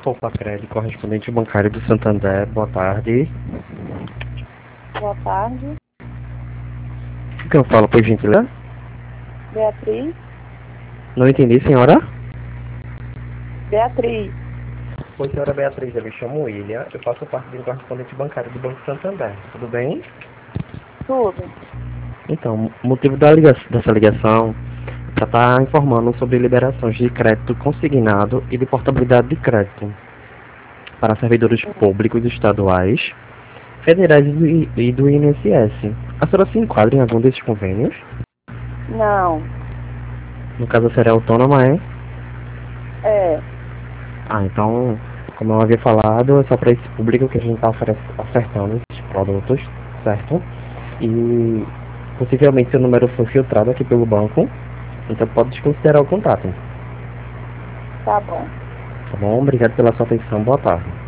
Poupa Crédito, correspondente bancário do Santander. Boa tarde. Boa tarde. O que eu falo, por gentileza? Beatriz. Não entendi, senhora? Beatriz. Oi, senhora Beatriz, eu me chamo William. Eu faço parte do correspondente bancário do Banco Santander. Tudo bem? Tudo. Então, o motivo dessa ligação é para estar informando sobre liberações de crédito consignado e de portabilidade de crédito para servidores públicos estaduais, federais e do INSS. A senhora se enquadra em algum desses convênios? Não. No caso, a senhora é autônoma, é? É. Então, como eu havia falado, é só para esse público que a gente está ofertando esses produtos, certo? E possivelmente seu número foi filtrado aqui pelo banco, então pode desconsiderar o contato. Tá bom. Tá bom? Obrigado pela sua atenção, boa tarde.